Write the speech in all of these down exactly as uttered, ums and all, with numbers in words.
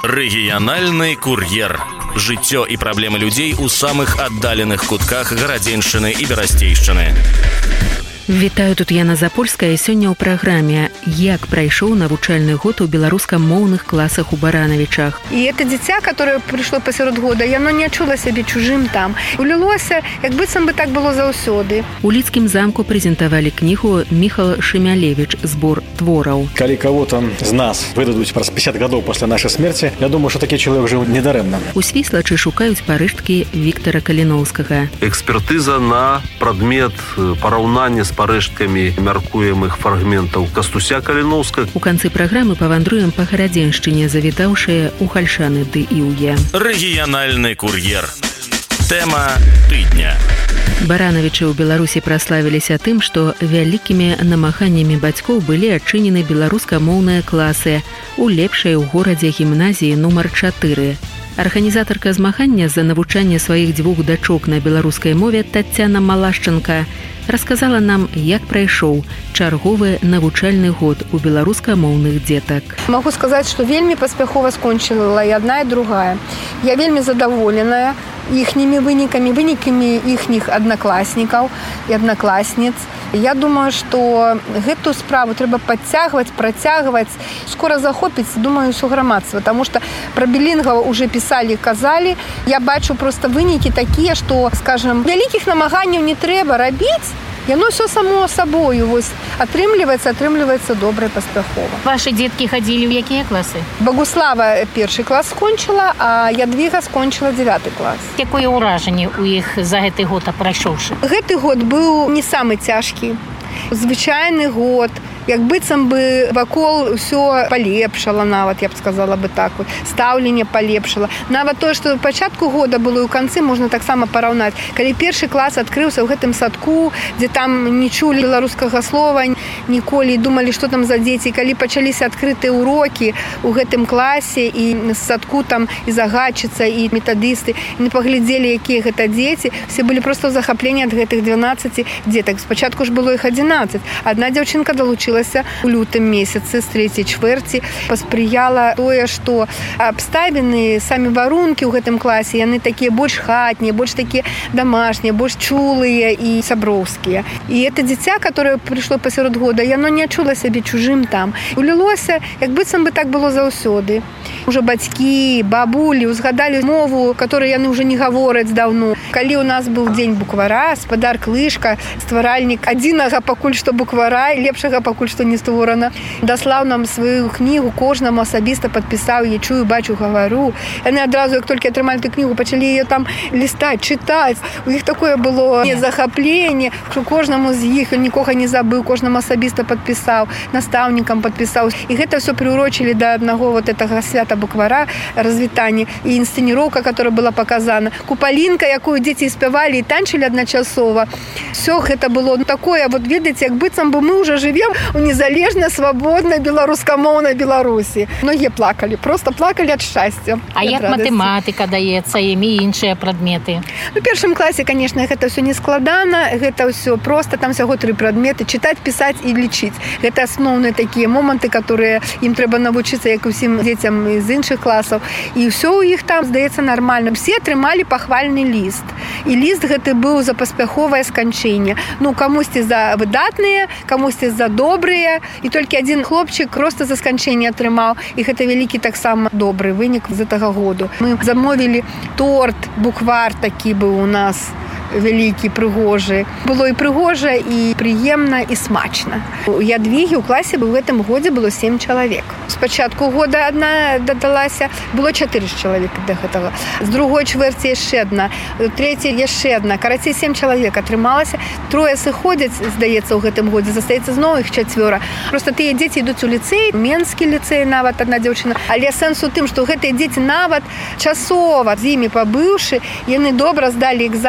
Рэгіянальны кур'ер. Жыццё і праблемы людзей у самых аддаленых кутках Гарадзеншчыны і Берасцейшчыны. Вітаю, тут Яна Запольская. Сёння ў праграме «Як прайшоў навучальны год у беларускамоўных класах у Баранавічах». І это дзіця, которое прыйшло пасярод года, яно не адчула сябе чужым там. Улілося, як быццам бы так было заўсёды. У Лідскім замку прэзентавалі кнігу Міхал Шемялевіч «Збор твораў». Калі кого-то з нас выдадуць праз пятьдесят гадоў пасля нашай смерці, я думаю, што такі чалавек жыў недарэмна. У Свіслачы шукаюць парэшткі Віктара Каліноўскага. Экспертыза на прадмет параўнання з парэшткамі мяркуемых фрагментаў Кастуся Каліноўскага. У канцы праграмы павандруем па Гарадзеншчыне, завітаўшыя ў Хальшаны ды Іўе. Рэгіянальны кур'ер. Тэма тыдня. Баранавічы ў Беларусі праславіліся тым, што вялікімі намаганнямі бацькоў былі адчынены беларускамоўныя класы у лепшай у горадзе гімназіі нумар чатыры. Арганізатарка змагання за навучанне сваіх дзвюх дачок на беларускай мове Таццяна Малашченка расказала нам, як прайшоў чарговы навучальны год у беларускамоўных дзетак. Магу сказаць, што вельмі паспяхова скончыла і адна, і другая. Я вельмі задаволеная іхнімі вынікамі, вынікамі іхніх аднакласнікаў і аднакласніц. Я думаю, што гэтую справу трэба падцягваць, працягваць. Скора захопіць, думаю, ўсё грамадства, таму што пра білінгаў уже пісалі, казалі. Я бачу проста вынікі такія, што, скажам, вялікіх намаганняў не трэба рабіць. Яно ўсё само сабою вось атрымліваецца, атрымліваецца добра, паспяхова. Вашы дзеткі хадзілі ў якія класы? Багуслава першы клас скончыла, а Ядвіга скончыла дзявяты клас. Якое ўражанне ў іх за гэты год апрайшоўшы? Гэты год быў не самы цяжкі. Звычайны год. Як быццам бы вакол ўсё палепшала, нават, я б сказала бы так, стаўленне палепшала. Нават тое, што ў пачатку года было і ў канцы, можна таксама параўнаць. Калі першы клас адкрыўся ў гэтым садку, дзе там не чулі беларускага слова ніколі, думалі, што там за дзеці. Калі пачаліся адкрытыя ўрокі ў гэтым класе, і з садку там і загадчыца, і метадысты, і не паглядзелі, якія гэта дзеці, все былі проста ў захапленні ад гэтых дванаццаці дзетак. Спачатку ж было іх адзінаццаць. Адна дзяўчынка далучыла у лютым месяцы з трэцяй чвэрці, паспрыяла тое, што абставіны, самі варункі ў гэтым класе, яны такія больш хатнія, больш такія дамашнія, больш чулыя і сяброўскія. І это дзіця, которое прыйшло пасярод года, яно не адчула сябе чужым там. Улілося, як быццам бы так было заўсёды. Уже бацькі, бабулі узгадалі мову, которую яны ўжо не гавораць даўно. Калі ў нас быў дзень буквара, спадар Клышка, стваральнік адзінага пакуль што буквара, лепшага пакуль што не створана, даслаў нам сваю кнігу, кожнаму асабіста падпісаў, я чую, бачу, гавару. Яны адразу, як толькі атрымалі ту кнігу, пачалі яе там лістаць, чытаць. У іх такое было захапленне, што кожнаму з іх, нікога не забыў, кожнаму асабіста падпісаў, настаўнікам падпісаў. І гэта ўсё прыурочылі да аднаго вот этого свята буквара, развітання, і інсцэніроўка, которая была показана, купалінка, якую дзеці спявалі і танчылі адначасова. Всё гэта было такое, вот ведаеце, як быццам бы мы уже живем у незалежнай, свабоднай беларускамоўнай Беларусі. Многія плакалі, просто плакалі ад шчасця. А як радасці. Матэматыка даецца, і іншыя прадметы? У першым класе, конечно, гэта ўсё не складана, гэта ўсё просто, там всяго тры прадметы: чытаць, пісаць і лічыць. Гэта асноўныя такія моманты, которые ім трэба навучыцца, як усім дзецям з іншых класаў. І ўсё ў іх там, здаецца, нармальна. Все атрымалі пахвальны ліст. І ліст гэты быў за паспяховае сканчэнне. Ну, камусьці за выдатныя, камусьці за добрыя. І толькі адзін хлопчык проста за сканчэнне атрымаў. І гэта вялікі таксама добры вынік з гэтага году. Мы замовілі торт, буквар такі быў у нас вялікі, прыгожы. Было і прыгожа, і прыемна, і смачна. У Ядвігі ў класе ў гэтым годзе было сем чалавек. З пачатку года адна дадалася, было чатыры чалавека да гэтага. З другой чвэрці яшчэ адна, трэцяй яшчэ адна. Карацей, сем чалавек атрымалася. Трое сыходзяць, здаецца, ў гэтым годзе. Застаецца зноў іх чацвёра. Проста тыя дзеці ідуць у ліцэй, Менскі ліцэй, нават адна дзяўчына. Але сэнс у тым, што гэтыя дзеці нават часова з імі пабыўшы, яны добра здалі экзамены, бо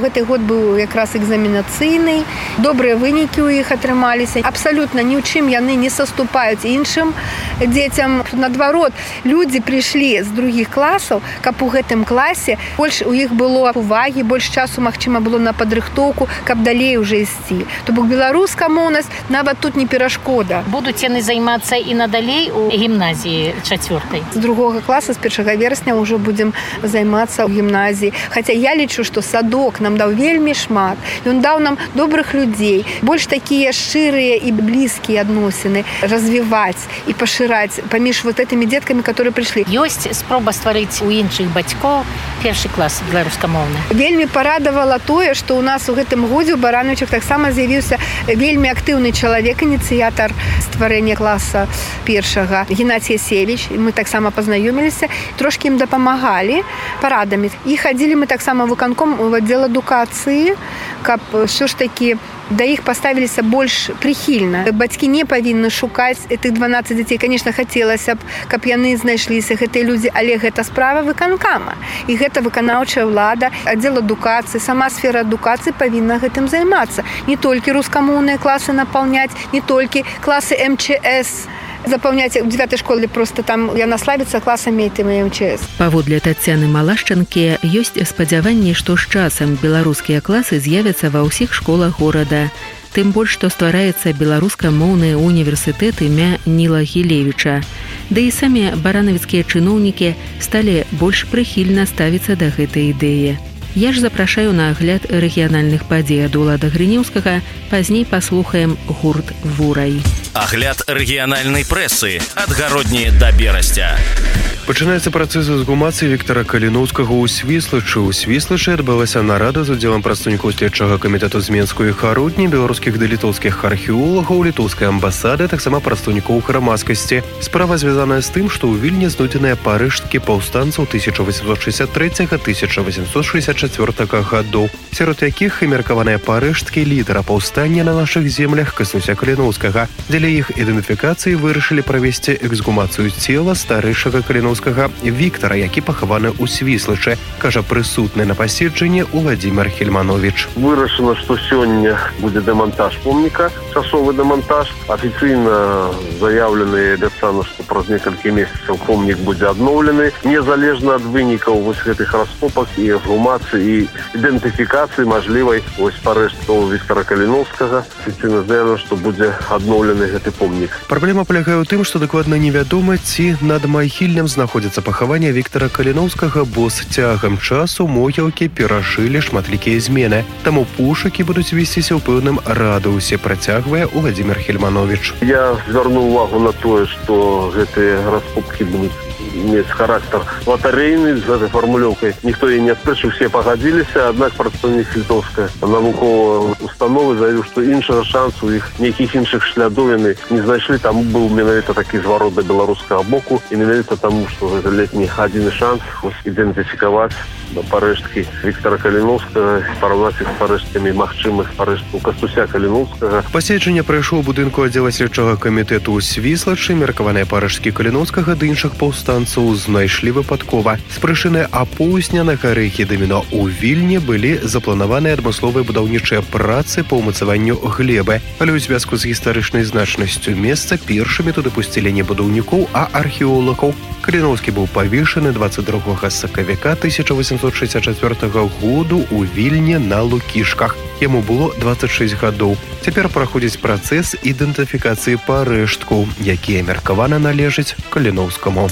гэты год быў якраз экзаменацыйны, добрыя вынікі ў іх атрымаліся. Абсалютна ні ў чым яны не саступаюць іншым дзецям. Наадварот, людзі прыйшлі з другіх класаў, каб у гэтым класе больш у іх было увагі, больш часу, магчыма, было на падрыхтоўку, каб далей уже ісці. То бок беларуская моўнасць нават тут не перашкода. Будуць яны займацца і надалей у гімназіі чацвёртай. З другога класа, з першага верасня ўжо будзем займацца ў гімназіі. Хаця я лічу, што садок нам даў вельмі шмат. Ён даў нам добрых людзей, больш такія шчырыя і блізкія адносіны развіваць і пашыраць паміж вот этымі дзеткамі, которые прыйшлі. Ёсць спроба стварыць у іншых бацькоў першы клас беларускамоўны. Вельмі парадавала тое, што ў нас у гэтым годзе у Барановичах таксама з'явіўся вельмі актыўны чалавек, ініцыятар стварэння класа першага, Геннадзій Ясевіч. Мы таксама пазнаёміліся, трошкі ім дапамагалі парадамі. І хадзілі мы таксама в выканком в аддзел адукацыі, каб ўсё ж такі да іх паставіліся больш прыхільна. Бацькі не павінны шукаць этых дванаццаць дзяцей. Конечно, хацелася б, каб яны знайшліся, гэтыя людзі, але гэта справа выканкама. І гэта выканаўчая ўлада, аддзел адукацыі, сама сфера адукацыі павінна гэтым займацца. Не толькі рускамоўныя класы напаўняць, не толькі класы эм че эс запаўняць. У дзевятай школе просто там яна славіцца класамі этымі эм че эс. Паводле Таццяны Малашчанкі, ёсць спадзяванне, што з часам беларускія класы з'явяцца ва ўсіх школах горада. Тым больш, што ствараецца беларускамоўны універсітэт імя Ніла Гілевіча. Да і самі баранавіцкія чыноўнікі сталі больш прыхільна ставіцца да гэтай ідэі. Я ж запрашаю на агляд рэгіянальных падзей ад Улада Грынеўскага, пазней паслухаем гурт «Вурай». Агляд рэгіянальнай прэсы ад Гародні да Берасця. Пачынаецца працэс эксгумацыі Віктара Каліноўскага ў Свіслачы. У Свіслачы адбылася нарада з удзелам прадстаўнікоў следчага камітэту з Менскай Гародні, беларускіх ды літоўскіх археолагаў, літоўскай амбасады, таксама прадстаўнікоў грамадскасці. Справа звязаная з тым, што ў Вільні знойдзеныя парэшткі паўстанцаў тысяча восемьсот шестьдесят третьего - тысяча восемьсот шестьдесят четвёртого гадоў, сярод якіх і меркаваныя парэшткі лідара паўстання на нашых землях Кастуся Каліноўскага. Дзеля іх ідэнтыфікацыі вырашылі правесці эксгумацыю цела старэйшага Каліноўскага Віктара, які пахаваны ў Свіслачы, кажа прысутны на паседжанні Уладзімір Хельманович. Вырашана, што сёння будзе дэмантаж помніка, часовы дэмантаж. Афіцыйна заяўлены абяцана, што праз некалькі месяцаў помнік будзе адноўлены. Незалежна ад вынікаў вось гэтых раскопак і эксгумацыі і ідэнтыфікацыі мажлівай вось парэшткаў Віктара Каліноўскага. Афіцыйна заявлена, што будзе адноўлены гэты помнік. Праблема палягае ў тым, што дакладна невядома, ці над магільным знаходзіцца пахаванне Віктара Каліноўскага, бо з цягам часу могілкі перажылі шматлікія змены. Таму пошукі будуць весціся ў пэўным радыусе, працягвае Уладзімір Хельманович. Я звярнуў увагу на тое, што гэтыя раскопкі будуць мець характар латарэйны. З гэтай фармулёўкай ніхто і не адпрэчыў, усе пагадзіліся, аднак прадстаўнік літоўскай навуковай установы заявіў, што іншага шансу, іх нейкіх іншых слядоў яны не знайшлі. Таму быў менавіта такі зварот да беларускага боку, і менавіта таму, што гэта летні адзіны шанс ідэнтыфікаваць парэшткі Віктара Каліноўскага, параўнаць іх з парэшткамі магчымых парэшткаў Кастуся Каліноўскага. Паседжанне прайшло ў будынку аддзела следчага камітэту ў Свіслачы. Меркаваныя парэшткі Каліноўскага ды іншых паўстанцаў знайшлі выпадкова. З прычыны апоўзнянага рэхі даміно ў Вільні былі запланаваныя адмысловыя будаўнічыя працы па ўмацаванню глебы. Але ў звязку з гістарычнай значнасцю месца першымі туды пусцілі не будаўнікоў, а археолагаў. Каліноўскі быў павешаны двадцать другога сакавіка тысяча восемьсот шестьдесят четвёртого году ў Вільні на Лукішках. Яму было двадцать шесть гадоў. Цяпер праходзіць працэс ідэнтыфікацыі парэшткаў, якія меркавана належаць Каліноўскаму.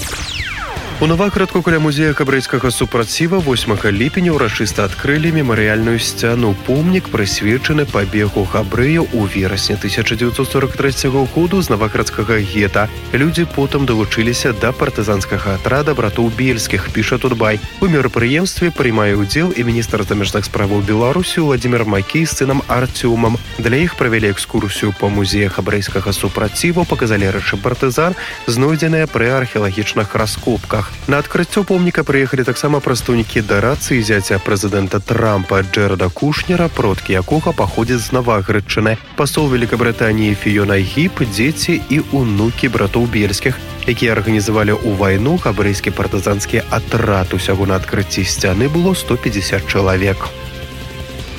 У Новаградку каля музея габрэйскага супраціва восьмага ліпеня ўрачыста адкрылі мемарыяльную сцяну. Помнік прысвечаны пабегу габрэяў у верасні тысяча девятьсот сорок третьего году з наваградскага гета. Людзі потым далучыліся да партызанскага атрада братоў Бельскіх, піша Тутбай. У мерапрыемстве прымае ўдзел і міністр замежных справаў Беларусі Владимир Макей з сынам Артёмам. Для іх правялі экскурсію па музея габрэйскага супраціва, паказалі рэчы партызан, знойдзеныя пры археалагічных раскопках. На адкрыццё помніка прыехалі таксама прадстаўнікі дарацыі зяця прэзідэнта Трампа Джэрэда Кушнера, продкі якога паходзяць з Наваградчыны, пасол Великабрытаніі Фіёна Гіп, дзеці і унукі братоў Бельскіх, якія арганізавалі ў вайну габрэйскі партызанскі атрад. Усяго на адкрыцці сцяны было сто пятьдесят чалавек.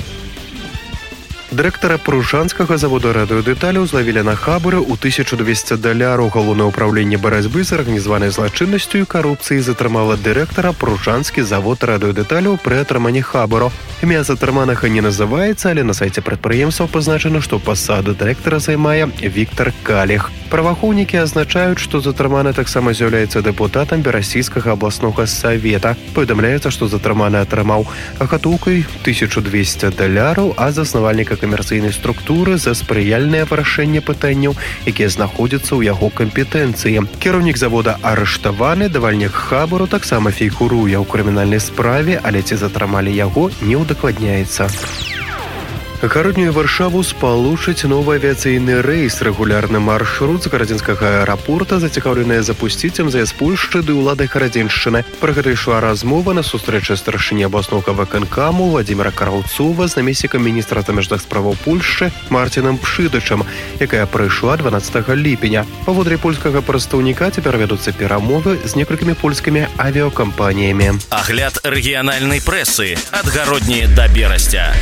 Дырэктара пружанскага завода радыёдэталяў злавілі на хабары ў тысячу двести даляраў. Галоўнае ўпраўленне барацьбы з арганізаванай злачыннасцю і карупцыяй затрымала дырэктара пружанскі завод радыёдэталяў пры атрыманні хабару. Імя затрыманага не называецца, але на сайце прадпрыемства пазначана, што пасаду дырэктара займае Віктор Каліх. Праваахоўнікі азначаюць, што затрыманы таксама з'яўляецца дэпутатам берасійскага абласнога савета. Паведамляецца, што затрыманы атрымаў гатоўкай тысячу двести даляраў, а заснавальніка камерцыйнай структуры за спрыяльнае вырашэнне пытанняў, якія знаходзяцца ў яго кампетэнцыі. Кіраўнік завода арыштаваны, давальнік хабару таксама фігуруе ў крымінальнай справе, але ці затрымалі яго, не ўдакладняецца. Гароднюю Варшаву спалучыць новы авіяцыйны рэйс. Рэгулярны маршрут з гарадзенскага аэрапорта зацікаўленыя запусціць эм зэ эс Польшчы ды ўлады Гарадзеншчыны. Пра гэта ішла размова на сустрэчы старшыні абласнога выканкаму Владзіміра Караўцова з намеснікам міністра замежных справаў Польшчы Марцінам Пшыдычам, якая прыйшла дванаццатага ліпеня. Паводле польскага прадстаўніка цяпер вядуцца перамовы з некалькімі польскімі авіакампаніямі. Агляд рэгіянальнай прэсы ад Гародні да Берасця.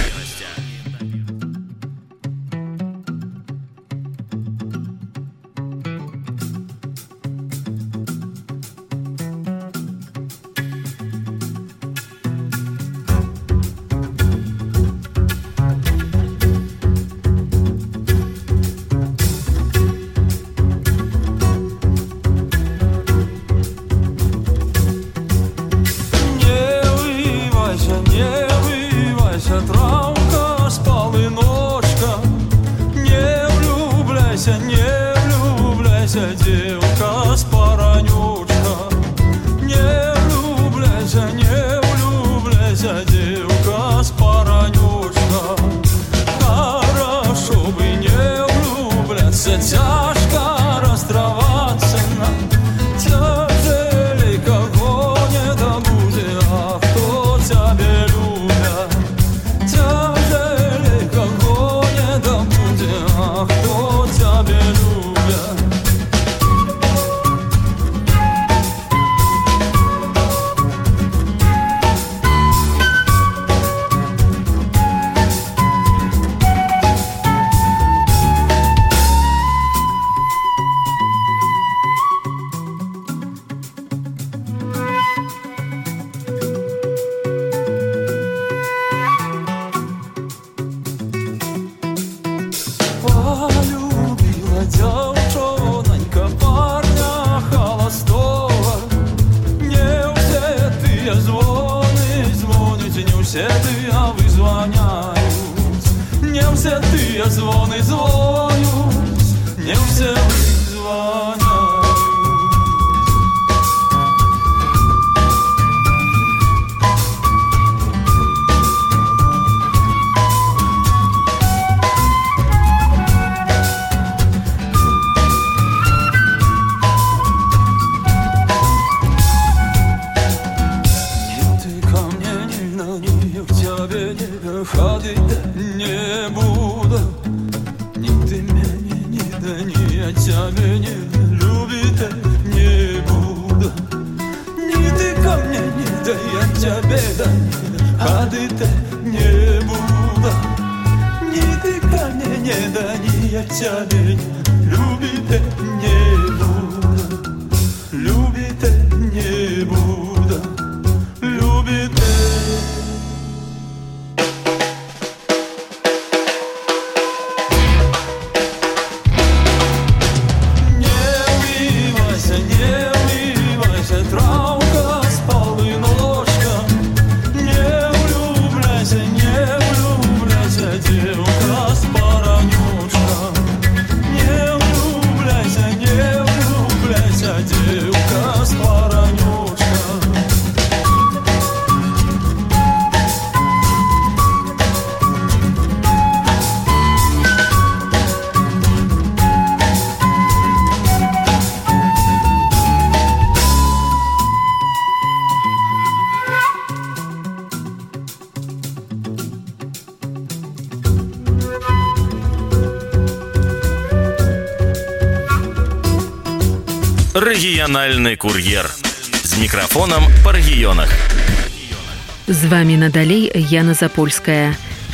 Рэгіянальны кур'ер з мікрафонам па рэгіёнах. З вамі надалей Яна Запольская.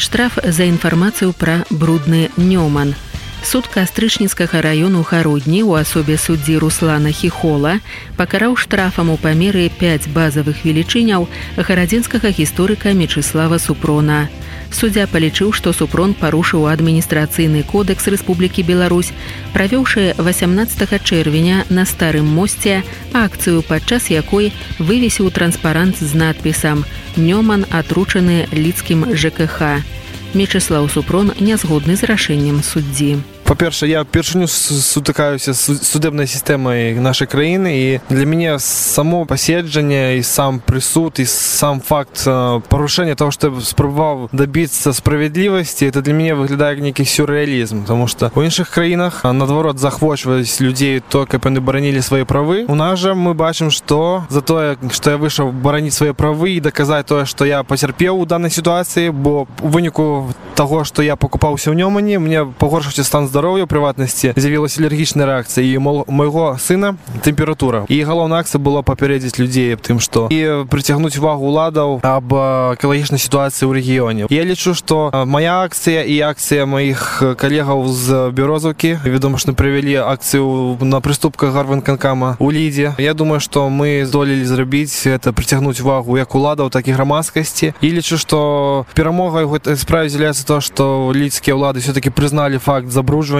Штраф за інфармацыю пра брудны Нёман. Суд Кастрычніцкага раёну Харудні ў асобе суддзі Руслана Хіхола пакараў штрафам у памеры пяць базавых велічыняў гарадзенскага гісторыка Мечыслава Супрона. Суддзя палічыў, што Супрон парушыў адміністрацыйны кодэкс Рэспублікі Беларусь, правёўшы васямнаццатага чэрвеня на Старым мосце акцыю, падчас якой вывесіў транспарант з надпісам «Нёман атручаны лідскім ЖКХ». Мечыслаў Супрон не згодны з рашэннем суддзі. По-перше, я впервые сутыкаюсь с судебной системой нашей краины, и для меня само посещение, и сам присуд, и сам факт порушения того, что я спробовал добиться справедливости, это для меня выглядает как некий сюрреализм, потому что в інших краинах, наоборот, захвачивались людей только, как они боронили свои правы. У нас же мы бачим, что за то, что я вышел боронить свои правы и доказать то, что я потерпел у данной ситуации, бо у вынику того, что я покупался в Нёмане, мне погоршився стан здоровья, у прыватнасці з'явілася алергічная рэакцыя, і у майго сына тэмпература. І галоўная акцыя была папярэдзіць людзей аб тым, што і прыцягнуць увагу ўладаў аб экалагічнай сітуацыі ў рэгіёне. Я лічу, што моя акцыя і акцыя маіх калегаў з Бярозаўкі, вядома, што правялі акцыю на прыступках гарвыканкама ў Лідзе. Я думаю, што мы здолелі зрабіць гэта, прыцягнуць увагу як уладаў, так і грамадскасці. І лічу, што перамогай у гэтай справе з'яўляецца то, што лідскія ўлады все-таки прызналі факт забруджвання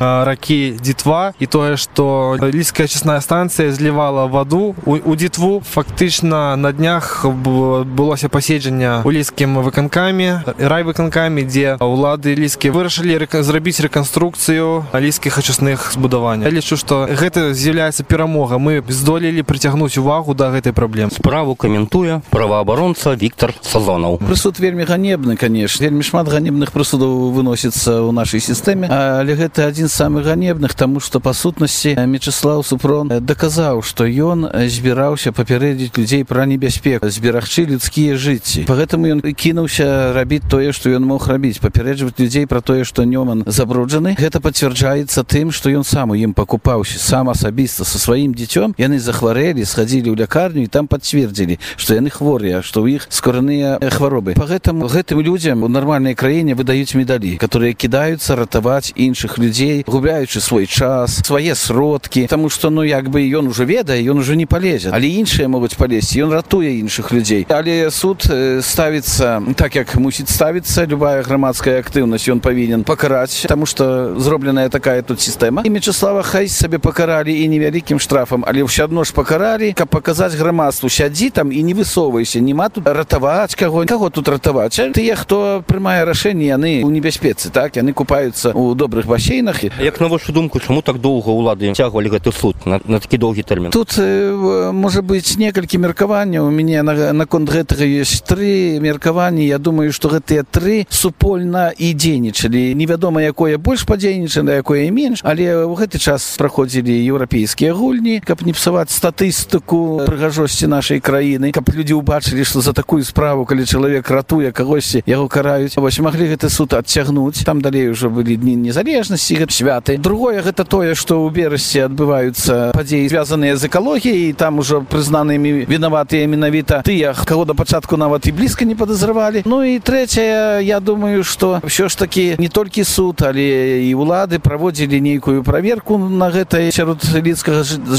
ракі Дзітва і тое, што лідская ачысная станцыя злівала ваду у, у Дзітву. Фактычна на днях былося паседжанне ў лідскім выканкаме, райвыканкаме, дзе ўлады лідскія вырашылі рэка, зрабіць рэканструкцыю лідскіх ачысных збудаванняў. Я лічу, што гэта з'яўляецца перамога. Мы здолелі прыцягнуць увагу да гэтай праблемы. Справу каментуе праваабаронца Віктор Сазонаў. Прысуд вельмі ганебны, канешне. Вельмі шмат ганебных прысудаў выносіцца ў нашай сістэме, але гэта адзін з самых ганебных, таму што па сутнасці Мечыслаў Супрон даказаў, што ён збіраўся папярэдзіць людзей пра небяспеку, зберагчы людскія жыцці. Пагэтаму ён кінуўся рабіць тое, што ён мог рабіць, папярэджваць людзей пра тое, што Нёман забруджаны. Гэта пацвярджаецца тым, што ён сам у ім пакупаўся, сам асабіста са сваім дзіцём. Яны захварэлі, схадзілі ў лякарню і там пацвердзілі, што яны хворыя, што ў іх скораныя хваробы. Пагэтаму гэтым людзям у нармальнай краіне выдаюць медалі, которые кідаюцца ратаваць іншых людзей, губляючы свой час, свае сродкі, таму што, ну, як бы ён ужо ведае, ён ужо не палезе, але іншыя могуць палезці, ён ратуе іншых людзей. Але суд ставіцца так, як мусіць ставіцца, любая грамадская актыўнасць ён павінен пакараць, таму што зробленая такая тут сістэма. І Мечыслава хай сабе пакаралі і невялікім штрафам, але ўсё адно ж пакаралі, каб паказаць грамадству: сядзі там і не высоўвайся, нема тут ратаваць каго, каго тут ратаваць. Тыя, хто прымае рашэнне, яны ў небяспецы, так, яны купаюцца ў добрых басейнах. Як на вашу думку, чаму так доўга ўлады цягвалі гэты суд на, на такі доўгі тэрмін? Тут э, можа быць некалькі меркаванняў. У мяне на, наконт гэтага ёсць тры меркаванні. Я думаю, што гэтыя тры супольна і дзейнічалі. Невядома, якое больш падзейнічана, якое менш, але ў гэты час праходзілі еўрапейскія гульні, каб не псаваць статыстыку прыгажосці нашай краіны, каб людзі ўбачылі, што за такую справу, калі чалавек ратуе кагосьці, яго караюць. Вось маглі гэты суд адцягнуць. Там далей ужо былі дні незалежнасці, святы. Другое, гэта тое, што ў Берасці адбываюцца падзеі, звязаныя з экалогіяй, і там ужо прызнанымі вінаватыя менавіта тыя, каго да пачатку нават і блізка не падазравалі. Ну і трэцяе, я думаю, што ўсё ж такі не толькі суд, але і ўлады праводзілі нейкую праверку на гэтай сярод лідскага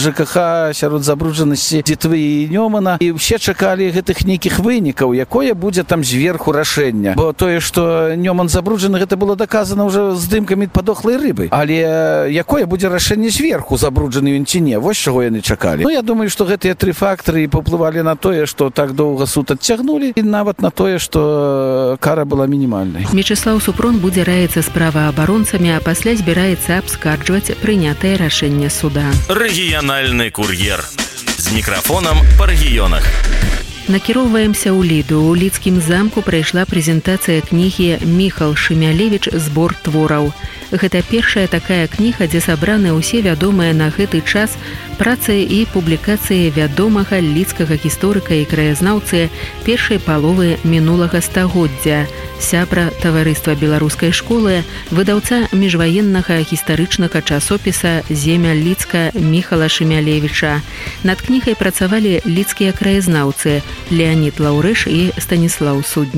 ЖКХ, сярод забруджанасці Дзітвы і Нёмана, і ўсе чакалі гэтых нейкіх вынікаў, якое будзе там зверху рашэння. Бо тое, што Нёман забруджаны, гэта было даказана ўжо здымкамі падохлай рыбы. Але якое будзе рашэнне зверху, забруджаны ён ці не? Вось чаго яны чакалі. Ну, я думаю, што гэтыя тры фактары паўплывалі на тое, што так доўга суд адцягнулі, і нават на тое, што кара была мінімальнай. Мечыслаў Супрон будзе раіцца з праваабаронцамі, а пасля збіраецца абскарджваць прынятае рашэнне суда. Рэгіянальны кур'ер. З мікрафонам па рэгіёнах. Накіроўваемся ў Ліду. У лідскім замку прайшла прэзентацыя кнігі «Міхал Шемялевіч. Збор твораў». Гэта першая такая кніга, дзе сабраны ўсе вядомыя на гэты час працы і публікацыі вядомага лідскага гісторыка і краязнаўцы першай паловы мінулага стагоддзя, сябра таварыства беларускай школы, выдаўца міжваеннага гістарычнага часопіса «Земя Лідска» Міхала Шемялевіча. Над кнігай працавалі лідскія краязнаўцы Леонід Лаўрэш і Станіслаў Суднік.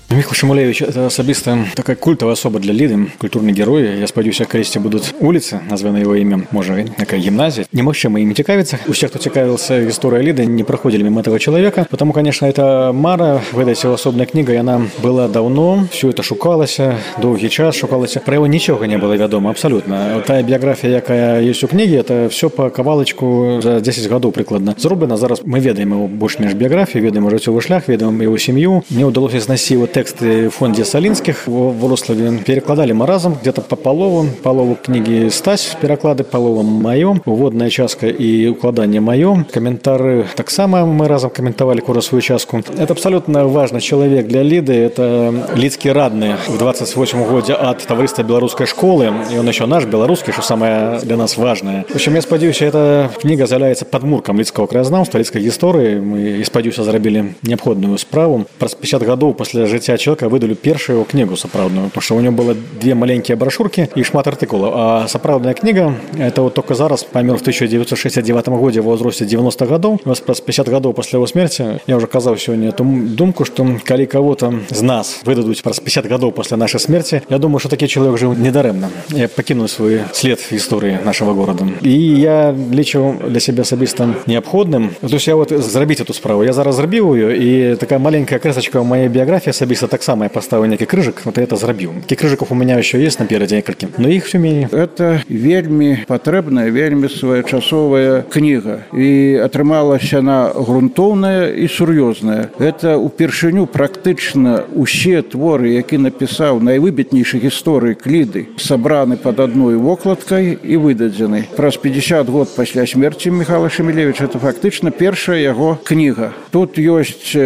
Михаил Шамулевич – это особисто такая культовая особа для Лиды, культурный герой. Я сподіваюся, калісьці будут улицы, названы его имем, может, такая гимназия. Немагчыма им цікавіцца. У всех, кто цікавился историей Лиды, не проходили мимо этого человека. Потому, конечно, это Мара, выдать его особная книга, и она была давно, все это шукалось, долгий час шукалось. Про его ничего не было ведомо, абсолютно. Та биография, якая есть у книги, это все по кавалочку за десять годов прикладно зроблено. Зараз мы ведаем его больше-менш биографию, ведаем життєвий шлях, ведаем его семью. Мне удалось знайти его тексты в фонде Солинских в Вроцлаве. Перекладали мы разом, где-то по полову. Полову книги Стась, переклады, полову моё. Уводная частка и укладание моё. Комментары так само мы разом комментовали курс свою частку. Это абсолютно важный человек для Лиды. Это Лидский радный в двадцать восьмом году от товариства белорусской школы. И он еще наш белорусский, что самое для нас важное. В общем, я сподіваюся, эта книга з'являється подмурком Лидского краєзнавства, Лидской истории. Мы, я сподіваюся, зробили необходную справу. Про пятьдесят годов после життя человека выдали первую его книгу сапраўдную, потому что у него было две маленькие брошюрки и шмат артикулов. А сапраўдная книга, это вот только зараз, помер в тысяча девятьсот шестьдесят девятом году в возрасте девяносто годов. У нас про пятьдесят годов после его смерти, я уже казал сегодня эту думку, что коли кого-то из нас выдадут про пятьдесят годов после нашей смерти, я думаю, что такой человек жил недаремно. Я покину свой след в истории нашего города. И я лічу для себя особисто необходным. То есть я вот зробить эту справу. Я зараз зробив ее, и такая маленькая кресочка в моей биографии особисто так само я поставил некий крыжик, вот я это зробив. Таких крыжиков у меня еще есть напереди некалькі, но их все менее. Это вельми потребная, вельми своечасовая книга. И атрымалась она грунтовная и сур'ёзная. Это упершыню практычна усе творы, які написал найвыбітнейшых гісторый Лиды, собраны под одной вокладкой и выдадзены. Праз пятьдесят год пасля смерти Михаила Шамилевича это фактично первая его книга. Тут есть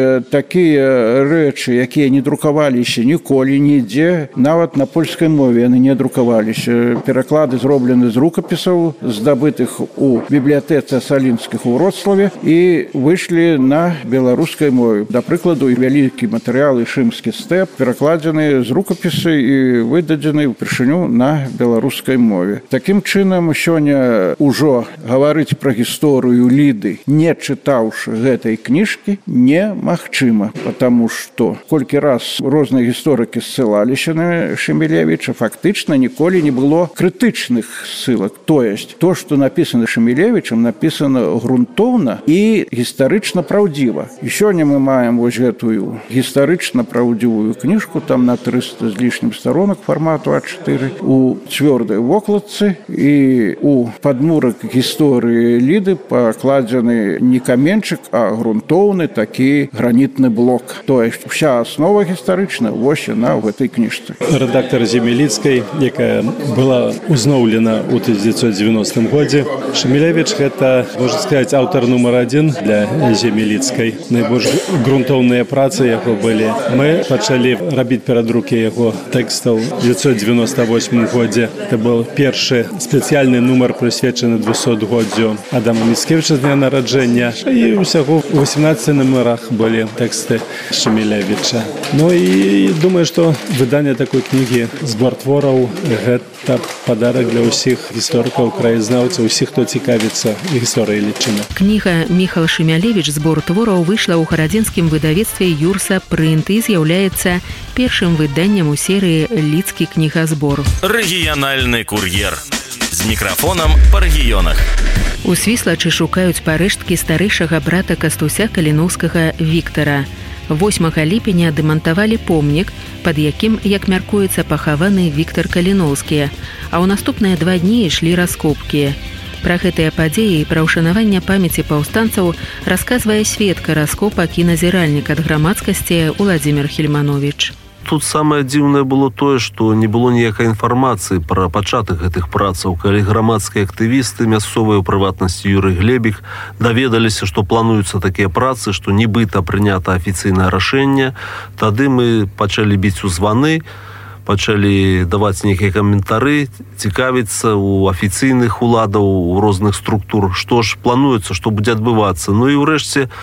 такие рэчы, якія не друкаваліся ніколі, нідзе, нават на польскай мове яны не друкаваліся. Пераклады зроблены з рукапісаў, здабытых у бібліятэцы Солинских у Вроцлаве і выйшлі на беларускай мове. Да прыкладу, вялікі матэрыялы «Шымскі стэп» перакладзены з рукапісы і выдадзены ўпершыню на беларускай мове. Такім чынам, сёння ўжо гаварыць пра гісторыю Лиды, не чытаўшы гэтай кніжкі, немагчыма, потому что колькі раз розныя гісторыкі ссылаліся на Шамілевіча, фактычна ніколі не было крытычных ссылак. То есть, то, что написано Шамілевічам, написано грунтоўна і гістарычна праўдзіва. І сёння мы маем вось гэтую гістарычна праўдзівую кніжку, там на триста з лишним сторонок формату а четыре, у цвёрдай вокладцы і у падмурак гісторыі Лиды пакладзены не каменчык, а грунтоўны такі гранітны блок. То есть, вся основа гістарычна вось яна ў гэтай кніжцы. Редактор Земелицкой, якая была узноўлена ў тысяча девятьсот девяностом годзе. Шамілевіч – гэта, можна сказаць, аўтар нумар адзін для Земелицкой. Найбольш грунтоўныя працы яго былі. Мы пачалі рабіць перадрукі яго тэкстаў у девятьсот девяносто восьмом годзе. Это был першы спецыяльны нумар, прысвечаны двухсотгоддзю Адама Міцкевіча з дня нараджэння. І ўсяго у восемнадцати нумарах былі тэксты Шамілевіча. Ну і думаю, што выданне такой кнігі «Збор твораў» – гэта падарак для ўсіх гісторыкаў, краязнаўцаў, усіх, хто цікавіцца гісторыяй Лічына. Кніга «Міхал Шамілевіч. Збор твораў» выйшла ў гарадзенскім выдавецтве «Юрса Прынт» і з'яўляецца першым выданнем у серыі «Лідскі кнігазбор». Рэгіянальны кур'ер. З мікрафонам па рэгіёнах. У Свіслачы шукаюць парэшткі старэйшага брата Кастуся Каліноўскага Віктара. восьмага ліпеня дэмантавалі помнік, пад якім, як мяркуецца, пахаваны Віктар Каліноўскі, а ў наступныя два дні ішлі раскопкі. Пра гэтыя падзеі і пра ўшанаванне памяці паўстанцаў расказвае сведка раскопак і назіральнік ад грамадскасці Уладзімір Хельманович. Тут самае дзіўнае было тое, што не было ніякай інфармацыі пра пачатак гэтых працаў. Калі грамадскія актывісты, мясцовыя ў прыватнасці Юрый Глебік, даведаліся, што плануюцца такія працы, што нібыта прынята афіцыйнае рашэнне, тады мы пачалі біць у званы, пачалі даваць нейкія каментары, цікавіцца ў афіцыйных уладаў, у розных структур, што ж плануецца, што будзе адбывацца. Ну і ўрэшце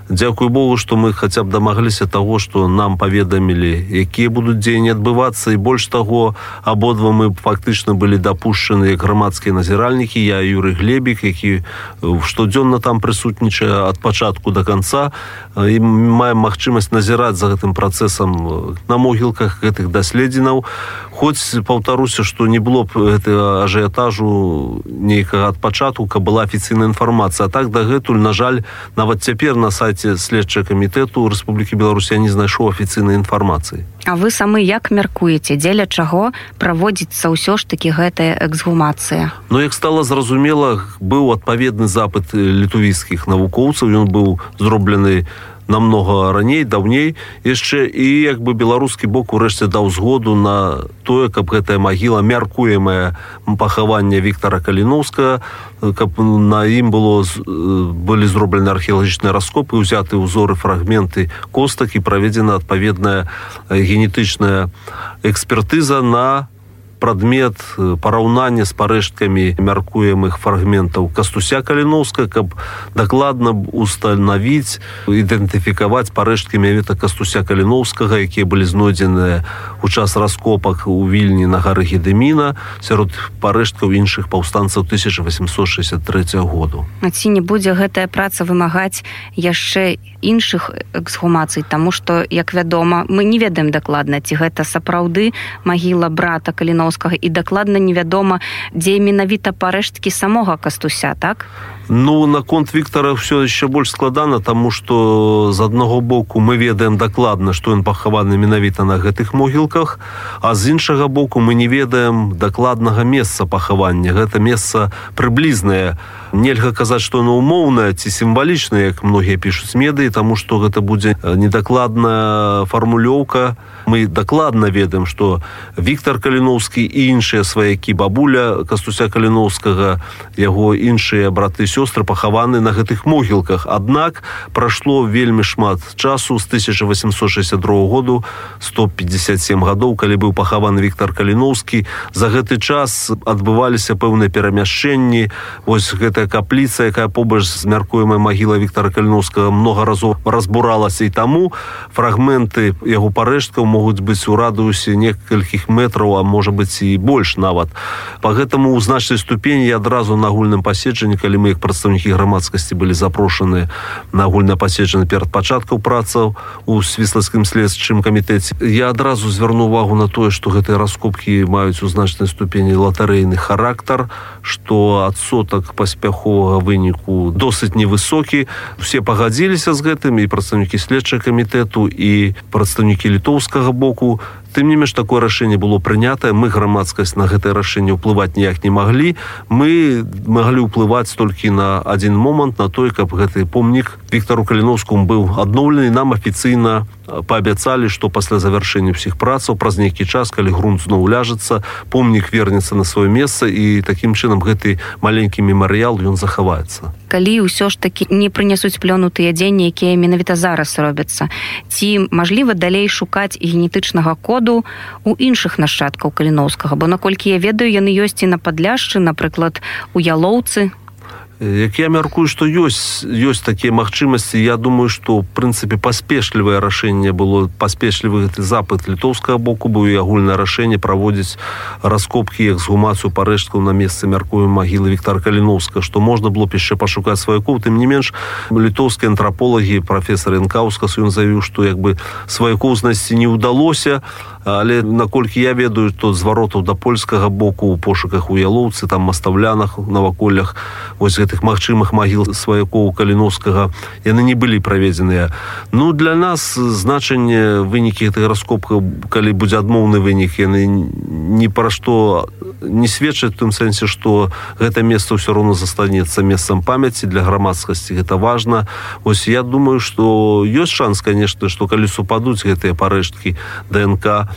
Дзякуй Богу, што мы хаця б дамагліся таго, што нам паведамілі, якія будуць дзеянні адбывацца, і больш таго, абодва мы фактычна былі дапушчаны як грамадскія назіральнікі, я і Юрый Глебік, які штодзённа там прысутнічае ад пачатку да канца, і маем магчымасць назіраць за гэтым працэсам на могілках гэтых даследзінаў. Хоць, паўтаруся, што не было б гэтага ажыятажу нейкага ад пачатку, каб была афіцыйная інфармацыя. А так дагэтуль, на жаль, нават цяпер на сайце следчага камітэту Рэспублікі Беларусь я не знайшоў афіцыйнай інфармацыі. А вы самі як мяркуеце, дзеля чаго праводзіцца ўсё ж такі гэтая эксгумацыя? Ну, як стала зразумела, быў адпаведны запыт літувійскіх навукоўцаў, ён быў зроблены намного раней, даўней яшчэ, і як бы беларускі бок урэшце даў згоду на тое, каб гэтая магіла, мяркуемае пахаванне Віктара Каліноўскага, каб на ім было былі зроблены археалагічныя раскопы, узяты ўзоры, фрагменты костак і праведзена адпаведная генетычная экспертыза на прадмет параўнання з парэшткамі мяркуемых фрагментаў Кастуся Каліноўскага, каб дакладна устанавіць, ідэнтыфікаваць парэшткі менавіта Кастуся Каліноўскага, якія былі знойдзеныя ў час раскопак у Вільні на гары Гедэміна сярод парэшткаў іншых паўстанцаў тысяча васемсот шэсцьдзесят трэцяга году. А ці не будзе гэтая праца вымагаць яшчэ іншых эксгумацый, таму што, як вядома, мы не ведаем дакладна, ці гэта сапраўды магіла брата Каліноўскага, і дакладна невядома, дзе менавіта парэшткі самога Кастуся, так? Ну, наконт Віктара ўсё яшчэ больш складана, таму што з аднаго боку мы ведаем дакладна, што ён пахаваны менавіта на гэтых могілках, а з іншага боку мы не ведаем дакладнага месца пахавання. Гэта месца прыблізнае. Нельга казаць, што оно умоўнае ці сімвалічнае, як многія пішуць медыі, таму што гэта будзе недакладная фармулёўка. Мы дакладна ведаем, што Віктар Каліноўскі і іншыя сваякі, бабуля Кастуся Каліноўскага, яго іншыя браты і сёстры пахаваны на гэтых могілках. Аднак прайшло вельмі шмат часу з тысяча васемсот шэсцьдесят другога году, сто пятьдесят семь гадоў, калі быў пахаваны Віктар Каліноўскі. За гэты час адбываліся пэўныя перамяшчэнні. Вось гэтая капліца, якая побач з мяркуемай магілай Віктара Каліноўскага, многа разоў разбуралася, і таму фрагменты яго парэшткаў могуць быць у радыусе некалькіх метраў, а можа быць і больш нават. Па гэтаму ў значнай ступені адразу на агульным паседжанні, калі мы як прадстаўнікі грамадскасці былі запрошаны на агульнае паседжанне перад пачаткам працаў у Свіслацкім следчым камітэце, я адразу звярну увагу на тое, што гэтыя раскопкі маюць у значнай ступені латарэйны характар, што адсотак паспяховага выніку досыць невысокі. Усе пагадзіліся з гэтым, і прадстаўнікі следчага камітэту, і прадстаўнікі літоўскага боку. Тым не менш, такое рашэнне было прынятае. Мы, грамадскасць, на гэтае рашэнне ўплываць ніяк не маглі. Мы маглі ўплываць толькі на адзін момант, на той, каб гэты помнік Віктару Каліноўскаму быў адноўлены. Нам афіцыйна паабяцалі, што пасля завяршэння ўсіх працаў, праз нейкі час, калі грунт зноў ляжацца, помнік вернецца на сваё месца, і такім чынам гэты маленькі мемарыял, ён захаваецца. Калі ўсё ж такі не прынясуць плёну тыя дзеянні, якія менавіта зараз робяцца, ці мажліва далей шукаць генетычнага коду у іншых нашчадкаў Каліноўскага? Бо, наколькі я ведаю, яны ёсць і на Падляшчы, напрыклад, у Ялоўцы. Як я мяркую, што ёсць, ёсць такія магчымасці, я думаю, што, в прынцыпе, паспешлівае рашэнне было, паспешлівы гэты запыт літоўскага боку быў, і агульнае рашэнне праводзіць раскопкі і эксгумацыю парэшткаў на месцы мяркуемай магілы Віктара Каліноўскага, што можна было б яшчэ пашукаць сваякоў. Тым не менш, літоўскія антраполагі, прафесар Янкаўскас, ён заявіў, што як бы сваякоў знайсці не ўдалося, але наколькі я ведаю, то зваротаў да польскага боку у пошуках у Ялоўцы, там мастаўлянах, наваколлях, вось гэтых магчымых магіл сваякоў Каліноўскага, яны не былі праведзеныя. Ну, для нас значэнне вынікі гэтых раскопкаў, калі будзе адмоўны вынік, яны ні пра што не сведчаць, у тым сэнсе, што гэта месца ўсё роўна застанецца месцам памяці для грамадскасці, гэта важна. Вось я думаю, што ёсць шанс, конечно, што калі супадуць гэтыя парэшткі ДНК,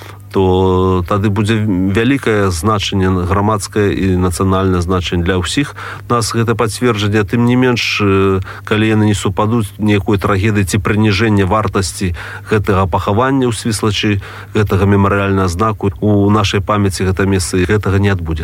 то тады будзе вялікае значэнне грамадскае і нацыянальнае значэнне для ўсіх. Нас гэта пацверджанне, тым не менш, калі яны не супадуць некой трагедыі ці прыніжэння вартасці гэтага пахавання ў Свіслачы, гэтага мемарыяльнага знаку у нашай памяці гэта месца, гэтага не адбудзецца.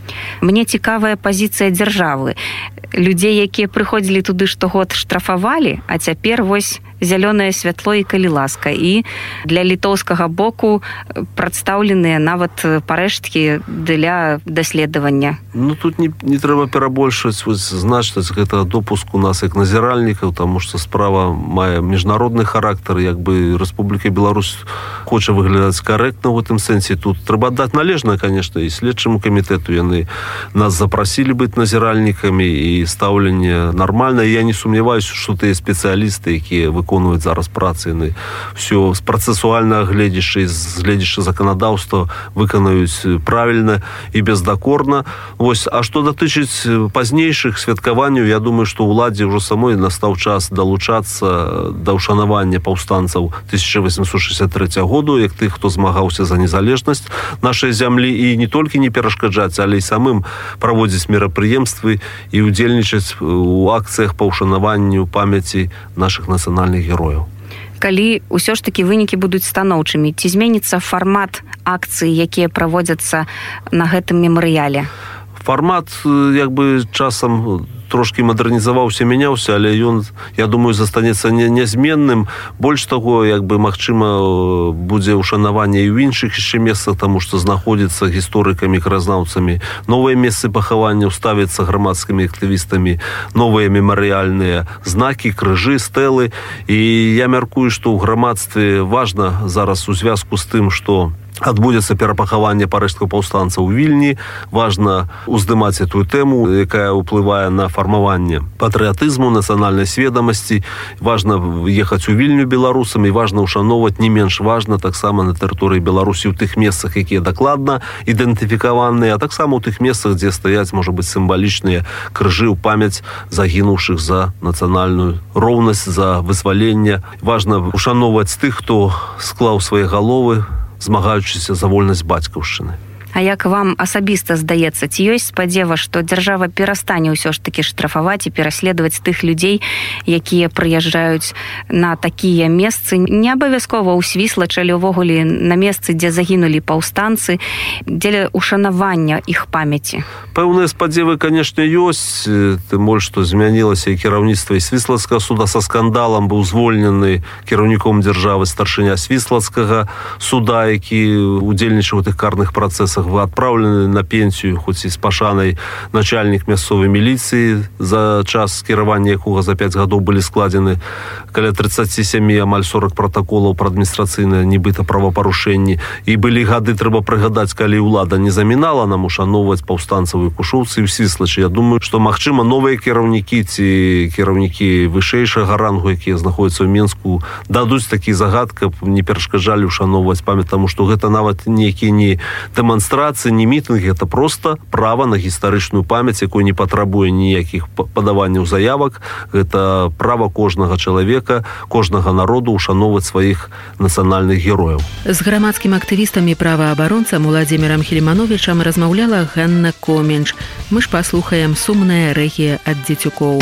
Мне цікавая пазіцыя дзяржавы. Людзей, якія прыходзілі туды штогод, штрафавалі, а цяпер вось зялёнае святло і калі ласка. І для літоўскага боку прадстаўленыя нават парэшткі для даследавання. Ну, тут не, не трэба перабольшваць значнасць гэтага допуску нас як назіральнікаў, таму што справа мае міжнародны характар, як бы Рэспубліка Беларусь хоча выглядаць карэктна ў гэтым сэнсе. Тут трэба аддаць належна, конечно, і следчаму камітэту. Яны нас запрасілі быць назіральнікамі і стаўленне нармальна. Я не сумняваюся, што тыя спецыялісты, якія выконваюць зараз працы, яны все з працэсуальнага гледзяшча і з гледзяшча заканадаўства выканаюць правільна і бездакорна. Вось, а што датычыць пазнейшых святкаванняў, я думаю, што ўладзе ўжо самой настаў час далучацца да ўшанавання паўстанцаў тысяча восемьсот шестьдесят третьего году, як тых, хто змагаўся за незалежнасць нашай зямлі, і не толькі не перашкаджаць, але і самым праводзіць мерапрыемствы і удзельнічаць у акцыях па ўшанаванню памяці нашых нацыянальных герояў. Калі ўсё ж такі вынікі будуць станоўчымі, ці зменіцца фармат акцый, якія праводзяцца на гэтым мемарыяле? Фармат, як бы, часам трошки мадэрнізаваўся, мяняўся, але ён, я думаю, застанецца нязменным. Больш таго, як бы, магчыма, будзе ўшанаванне і ў іншых яшчэ месцах, таму што знаходзіцца гісторыкамі, краязнаўцамі новыя месцы пахавання, ставяцца грамадскімі актывістамі новыя мемарыяльныя знакі, крыжы, стэлы. І я мяркую, што ў грамадстве важна зараз у звязку з тым, што адбудзецца перапахаванне парэшткаў паўстанцаў у Вільні. Важна уздымаць эту тэму, якая ўплывае на фармаванне патрыятызму, нацыянальнай сведамасці. Важна ехаць у Вільню беларусам і важна ўшаноўваць, не менш важна, таксама на тэрыторыі Беларусі ў тых месцах, якія дакладна ідэнтыфікаваныя, а таксама ў тых месцах, дзе стаяць, можа быць, сімвалічныя крыжы ў памяць загінуўшых за нацыянальную роўнасць, за вызваленне. Важна ўшаноўваць тых, хто склаў свае галовы, змагаючыся за вольнасць бацькаўшчыны. А як вам асабіста здаецца, ці ёсць спадзева, што дзяржава перастане ўсё ж такі штрафаваць і пераследаваць тых людзей, якія прыязджаюць на такія месцы, не абавязкова ў Свіслачы, але ўвогуле на месцы, дзе загінулі паўстанцы, дзеля ушанавання іх памяці? Пэўныя спадзевы, канешне, ёсць. Тым больш, што змянілася і кіраўніцтва і Свіслацкага суда. Са скандалам быў звольнены кіраўніком дзяржавы старшыня Свіслацкага суда, які удзельнічаў у тых карных працэсах, адпраўлены на пенсію, хоць і з пашанай, начальнік мясцовай міліцыі, за час кіравання якога за пяць гадоў былі складзены каля тридцать семь, амаль сорок пратаколаў пра адміністрацыйнае нібыта правапарушэнні. І былі гады, трэба прыгадаць, калі ўлада не замінала нам ушаноўваць паўстанцаў і кушоўцы ў Свіслачы. Я думаю, што, магчыма, новыя кіраўнікі ці кіраўнікі вышэйшага рангу, якія знаходзяцца ў Менску, дадуць такі загад, каб не перашкаджалі ушаноўваць памяць, таму што гэта нават нейкі не дэманстрацыі, не мітынгі, гэта проста права на гістарычную памяць, якой не патрабуе ніякіх падаванняў заявак. Гэта права кожнага чалавека, кожнага народу ушаноўваць сваіх нацыянальных герояў. З грамадскім актывістам і праваабаронцам Уладзімірам Хельмановічам размаўляла Ганна Коменч. Мы ж паслухаем сумнае рэгі ад дзецюкоў.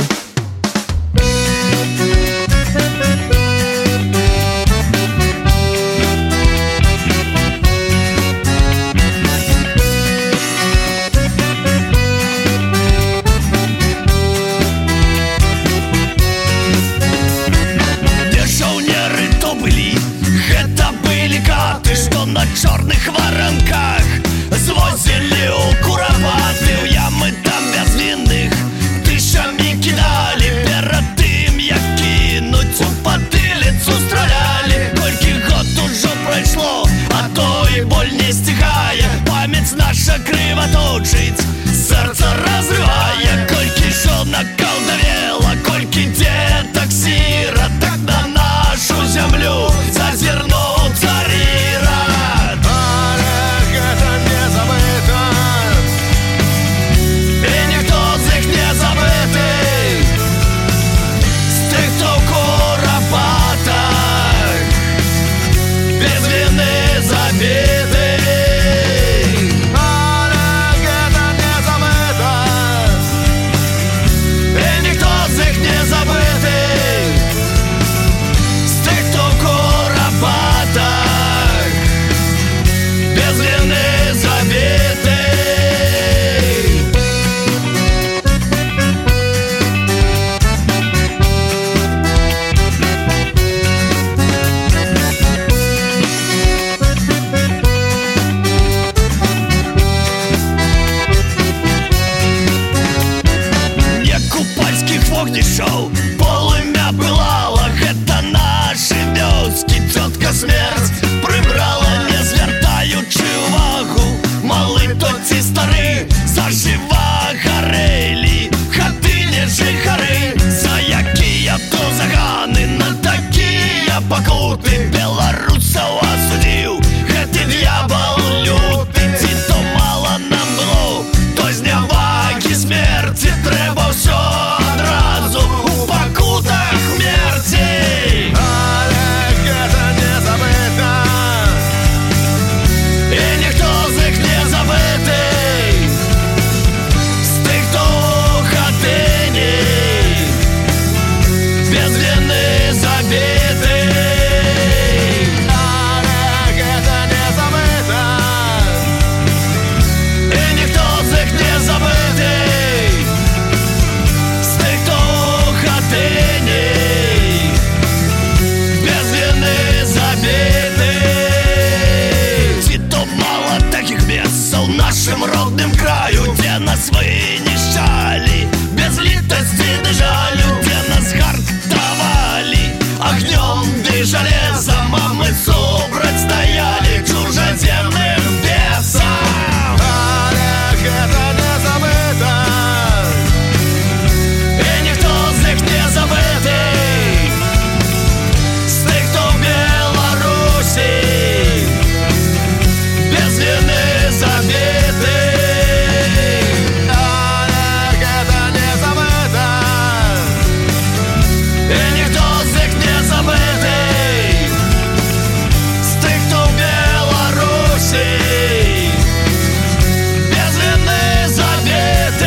На чорных варанках звозілі ў курапаты, ў ямы там бязвінных тысячамі кідалі. Перад тым, як кінуць у патыліцу, стралялі. Колькі год ужо прайшло, а то і боль не сцігае. Памяць наша крываточыць, сэрца разрывае. Колькі жонак каўдавела, колькі дзетак сіратак на нашу зямлю зазірнуў цары. Без вины забитый, але гэта люты беларусаў асудзіў гэты д'ябал люты ці то мала нам было то знявагі смерці трэба ўсё адразу у пакутах смерці але гэта не забыта і ніхто з іх не забыты з тых хто ў хатыні без віны забіты але гэта не забыта і ніхто з іх не забыты з тых хто ў хатыні без віны забіты ці то мала такіх месцаў нашым родным краю дзе нас вынішчалі без літасці ды жалю дзе нас гартавалі агнём ды жалезам а мы супраць стаялі чужаземным бесам але гэта не забыта і ніхто з іх не забыты з тых хто ў Беларусі без віны забіты але гэта не забыта і ніхто з іх не забыты з тых хто ў Беларусі без віны забіты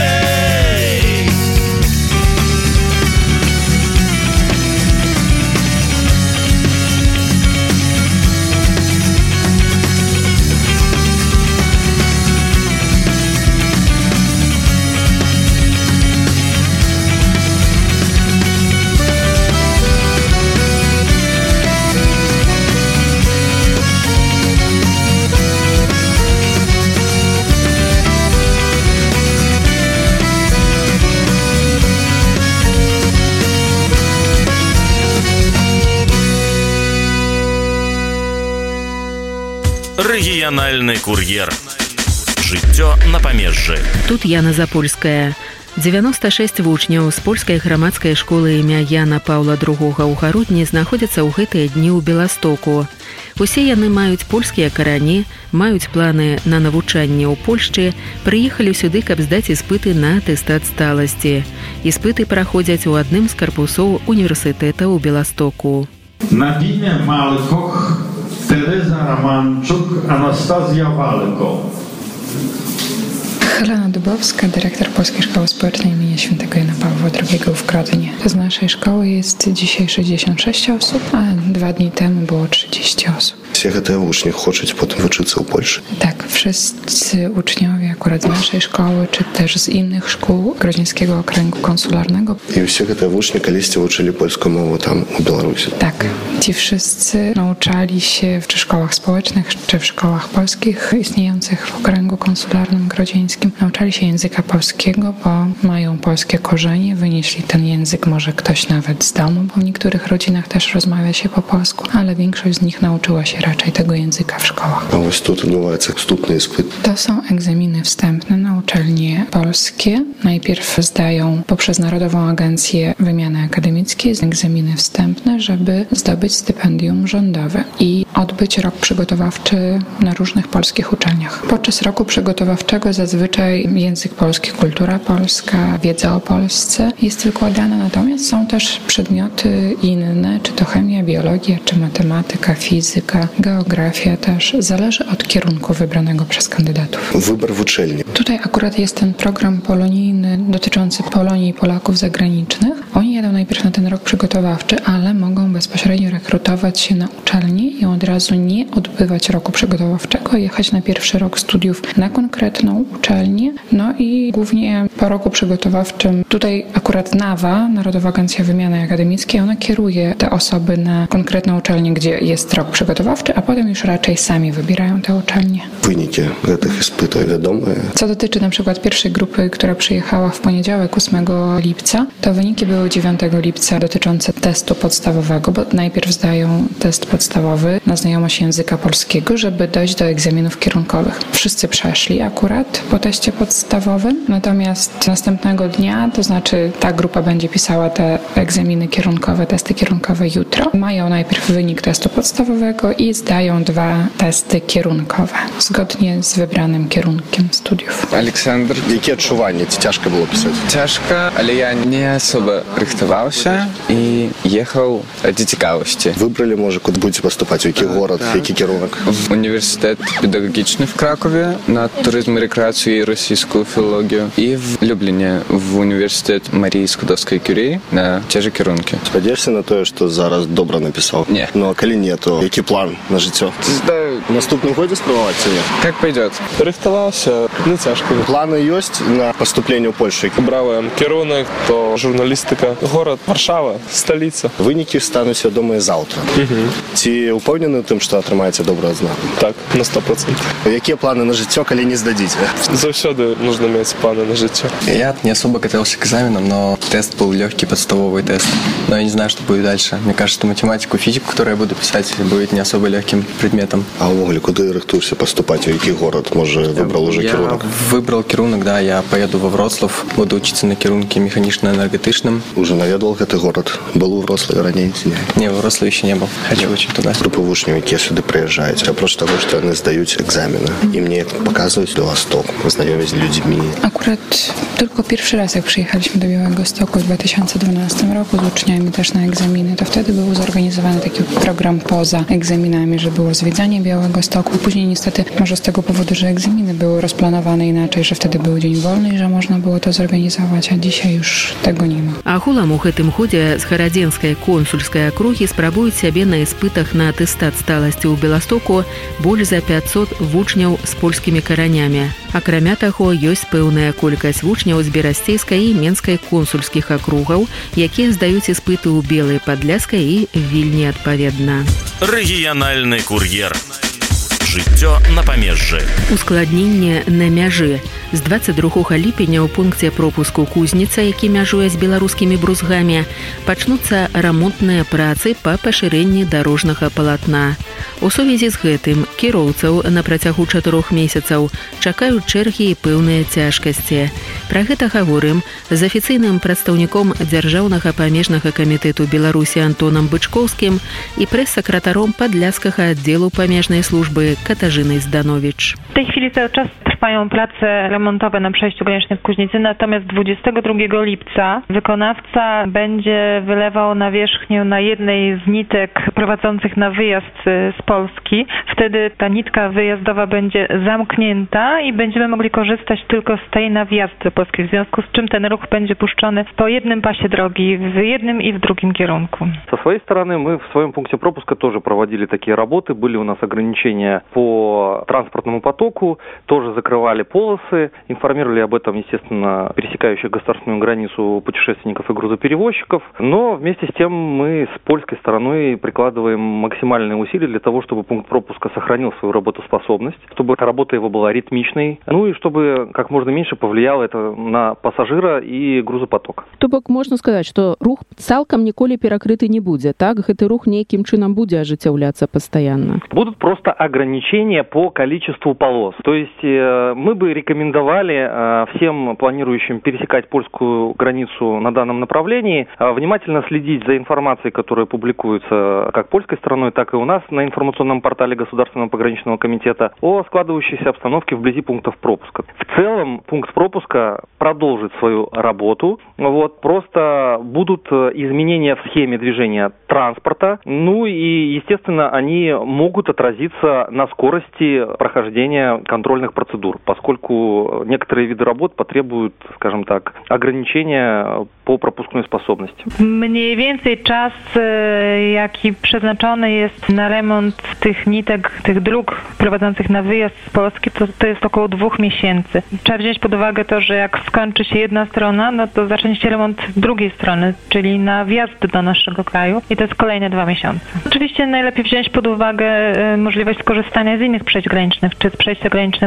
Рэгіянальны кур'ер. Жыццё на памежжы. Тут Яна Запольская. дзевяносто шэсць вучняў з польскай грамадскай школы імя Яна Паўла другога ў Гародні знаходзяцца ў гэтыя дні ў Беластоку. Усе яны маюць польскія карані, маюць планы на навучанне ў Польшчы, прыехалі сюды, каб здаць іспыты на атэстат сталасці. Іспыты праходзяць у адным з карпусоў універсітэта ў Беластоку. Nadine Malkoch, Teresa Ramanczuk, Anastazja Walko. Helena Dubowska, dyrektor Polskiej Szkoły Społecznej im. Świętego Jana Pawła drugiego w Krodynie. Z naszej szkoły jest dzisiaj sześćdziesiąt sześć osób, a dwa dni temu było trzydzieści osób. Всі гэтыя вучні хочуць потым вучыцца ў Польшы. Tak, wszyscy uczniowie akurat z naszej szkoły, czy też z innych szkół Grodzieńskiego Okręgu Konsularnego. І ўсе гэтыя вучні калісьці вучылі польскую мову там, у Беларусі. Tak, ci wszyscy nauczali się w czy szkołach społecznych, czy w szkołach polskich istniejących w Okręgu Konsularnym Grodzieńskim. Nauczali się języka polskiego, bo mają polskie korzenie, wynieśli ten język może ktoś nawet z domu, bo w niektórych rodzinach też rozmawia się po polsku, ale większość z nich nauczyła się raczej tego języka w szkołach. A właśnie tu odbywają wstępny ispyt. To są egzaminy wstępne na uczelnie polskie. Najpierw zdają poprzez Narodową Agencję Wymiany Akademickiej egzaminy wstępne, żeby zdobyć stypendium rządowe i odbyć rok przygotowawczy na różnych polskich uczelniach. Podczas roku przygotowawczego zazwyczaj język polski, kultura polska, wiedza o Polsce jest wykładana, natomiast są też przedmioty inne, czy to chemia, biologia, czy matematyka, fizyka, geografia też. Zależy od kierunku wybranego przez kandydatów. Wybór w uczelni. Tutaj akurat jest ten program polonijny dotyczący Polonii i Polaków zagranicznych. Oni jadą najpierw na ten rok przygotowawczy, ale mogą bezpośrednio rekrutować się na uczelnię i od razu nie odbywać roku przygotowawczego, jechać na pierwszy rok studiów na konkretną uczelnię. No i głównie po roku przygotowawczym tutaj akurat NAWA, Narodowa Agencja Wymiany Akademickiej, ona kieruje te osoby na konkretną uczelnię, gdzie jest rok przygotowawczy, a potem już raczej sami wybierają te uczelnie. Wyniki tych ispytów wiadome. Co dotyczy na przykład pierwszej grupy, która przyjechała w poniedziałek ósmego lipca, to wyniki były dziewiątego lipca dotyczące testu podstawowego, bo najpierw najpierw zdają test podstawowy na znajomość języka polskiego, żeby dojść do egzaminów kierunkowych. Wszyscy przeszli akurat po teście podstawowym, natomiast następnego dnia, to znaczy ta grupa będzie pisała te egzaminy kierunkowe, testy kierunkowe jutro. Mają najpierw wynik testu podstawowego i zdają dwa testy kierunkowe, zgodnie z wybranym kierunkiem studiów. Aleksandr, jakie odczuwania? Ciężko było pisać? Ciężko, ale ja nie особо rychtował się i jechał ради ciekawości. Wybrali może, kudy będziecie postупać, w jaki город, w jaki kierunek? W Uniwersytet Pedagogiczny w Krakowie na turyzm, rekreację i rosyjską filologię i w Lublinie w Uniwersytet Marii Skłodowskiej-Curie na te же kierunki. Сподіваєшся на те, що зараз добре написав? Ні. Ну, а коли ні, то який план на життя? Здаю. В наступному годі спробувати чи ні? Як пойдет. Рихтувався, не тяжко. Плани є на поступлення в Польщу? Брали керунок, то журналістика. Город Варшава, столиця. Виніки стануть відомі завтра. Угу. Ці впевнені тим, що отримаєте добру ознаку? Так, на сто процентів. Які плани на життя, коли не здадите? Завсюди нужно мати плани на життя. Я не особо готовился к экзаменам, но тест был легкий, подставовый тест. Но я не знаю, что будет дальше. Мне кажется, что математику, физику, которую я буду писать, будет не особо легким предметом. А в Оглі, куди рихтуєшся поступати? В який город? Може, вибрав уже я керунок? Я выбрал керунок, да. Я поеду во Вроцлав, буду учиться на керунке механично-энергетичном. Уже наведал этот город? Был у Вроцлаве ранее? Не, в Вроцлаве еще не был. Хочу очень туда. Группы вучнів, які сюди приїжджають, а просто того, що вони здають екзамени. І мені показують Білосток, знайомі з людьми. Akurat tylko pierwszy raz, jak przyjechaliśmy do Białegostoku w dwa tysiące dwunastym roku z uczniami też na egzaminy, to wtedy był zorganizowany taki program poza egzaminami, że było zwiedzanie Białegostoku. Później niestety, może z tego powodu, że egzaminy były rozplanowane inaczej, że wtedy był dzień wolny i że można było to zorganizować, a dzisiaj już tego nie ma. Агулам у гэтым годзе з гарадзенскай консульскай акругі спрабуюць сябе на іспытах на атэстат сталасці ў Беластоку больш за пятьсот вучняў з польскімі каранямі. Акрамя таго, ёсць пэўная колькасць вучняў з берасцейскай і менскай консульскіх акругаў, якія здаюць іспыты ў Белай Падляскай і Вільні адпаведна. Рэгіянальны кур'ер. Жыццё на памежжы. Ускладненне на мяжы. З двадцать другога ліпеня ў пункце пропуску Кузніца, які мяжуе з беларускімі брузгамі, пачнуцца рамонтныя працы па пашырэнні дарожнага палатна. У сувязі з гэтым кіроўцаў на працягу чатырох месяцаў чакаюць чэргі і пэўныя цяжкасці. Пра гэта гаворым з афіцыйным прадстаўніком Дзяржаўнага памежнага камітэту Беларусі Антонам Бычкоўскім і прэс-сакратаром Падляскага аддзелу памежнай службы Катажынай Зданович. W tej chwili cały czas trwają prace remontowe na przejściu granicznym w Kuźnicy, natomiast dwudziestego drugiego lipca wykonawca będzie wylewał nawierzchnię na jednej z nitek prowadzących na wyjazd z Polski. Wtedy ta nitka wyjazdowa będzie zamknięta i będziemy mogli korzystać tylko z tej na wjazd do Polski, w związku z czym ten ruch będzie puszczony po jednym pasie drogi, w jednym i w drugim kierunku. Со своей стороны мы в своем пункте пропуска тоже проводили такие работы. Были у нас ограничения по транспортному потоку, тоже закрывали полосы, информировали об этом, естественно, пересекающих государственную границу путешественников и грузоперевозчиков. Но вместе с тем мы с польской стороной прикладываем максимальные усилия для того, чтобы пункт пропуска сохранил свою работоспособность, чтобы работа его была ритмичной, ну и чтобы как можно меньше повлияло это на пассажира и грузопоток. То бок можна сказаць, што рух цалкам ніколі перакрыты не будзе, так? Гэты рух нейкім чынам будзе ажыццяўляцца пастаянна. Будут просто ограничения по количеству полос. То есть э, мы бы рекомендовали э, всем планирующим пересекать польскую границу на данном направлении э, внимательно следить за информацией, которая публикуется как польской стороной, так и у нас на информационном портале Государственного пограничного комитета о складывающейся обстановке вблизи пунктов пропуска. В целом пункт пропуска продолжит свою работу. Вот, просто будут изменения в схеме движения транспорта. Ну и, естественно, они могут отразиться на скорости прохождения контрольных процедур, поскольку некоторые виды работ потребуют, скажем так, ограничения по пропускной способности. Mniej więcej czas, jaki przeznaczony jest na remont tych nitek, tych dróg prowadzących na wyjazd z Polski, to, to jest około dwóch miesięcy. Trzeba wziąć pod uwagę to, że jak skończy się jedna strona, no to zacznie się remont drugiej strony, czyli na wjazd do naszego kraju i to jest kolejne dwa miesiące. Oczywiście najlepiej wziąć pod uwagę możliwość skorzystania z innych przejść granicznych, czy z przejścia granicznego w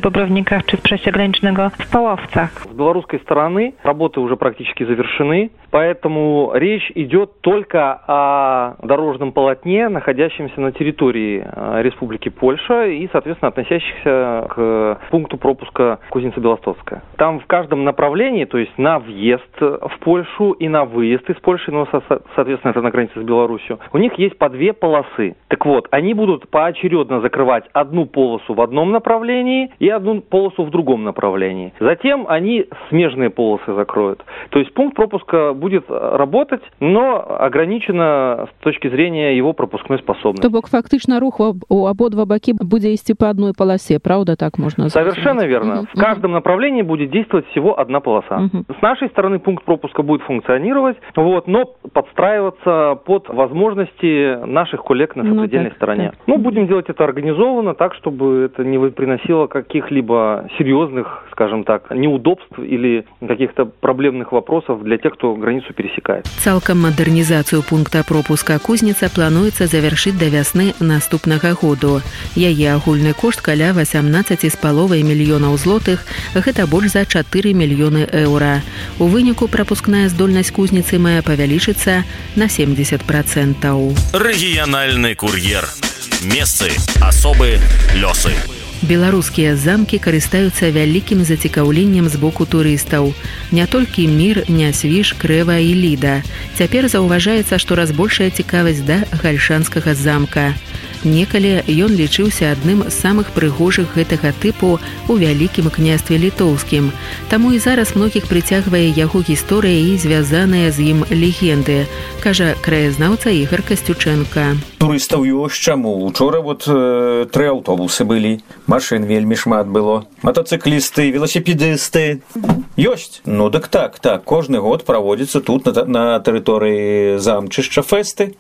Бобровниках czy z przejścia granicznego w Pałowcach. С белорусской стороны работы уже практически завершены, поэтому речь идет только о дорожном полотне, находящемся на территории Республики Польша и, соответственно, относящихся к пункту пропуска Кузница-Белостocская. Там в каждом направлении, то есть на въезд в Польшу и на выезд из Польши, ну, соответственно, это на границе с Беларусью, у них есть по две полосы. Так вот, они будут поочередно закрывать одну полосу в одном направлении и одну полосу в другом направлении. Затем они смежные полосы закроют. То есть пункт пропуска будет работать, но ограничено с точки зрения его пропускной способности. То бок фактично рух у ободва баки будет идти по одной полосе, правда, так можно сказать? Совершенно верно. Угу. В каждом направлении будет действовать всего одна полоса. Угу. С нашей стороны пункт пропуска будет функционировать, вот, но подстраиваться под возможности наших коллег на сопредельной ну, так, стороне. Так. Ну, будем делать это организованно, так, чтобы это не приносило каких-либо серьезных, скажем так, неудобств или каких-то проблемных вопросов для тех, кто границу пересекает. Цалкам модернизацию пункта пропуска Кузница плануецца завяршыць да вясны наступнага году. Яе агульны кошт каля восемнадцать з паловай мільёнаў злотых, гэта больш за чатыры мільёны еўра. У выніку прапускная здольнасць Кузніцы мае павялічыцца на семьдесят процентов. Рэгіянальны кур'ер. Месцы, асобы, лёсы. Беларускія замкі карыстаюцца вялікім зацікаўленнем з боку турыстаў. Не толькі Мір, Нясвіж, Крэва і Ліда. Цяпер заўважаецца, што раз большая цікавасць да гальшанскага замка. Некалі ён лічыўся адным з самых прыгожых гэтага тыпу у вялікім княстве літоўскім. Таму і зараз многіх прыцягвае яго гісторыя і звязаныя з ім легенды, кажа краязнаўца Ігор Касцючэнка. Турыстаў ёсць чаму. Учора вот э, тры аўтобусы былі, машын вельмі шмат было, матацыклісты, веласіпедысты. Ёсць. Ну дык так, так, кожны год праводзіцца тут на, на тэрыторыі замчышча фэсты.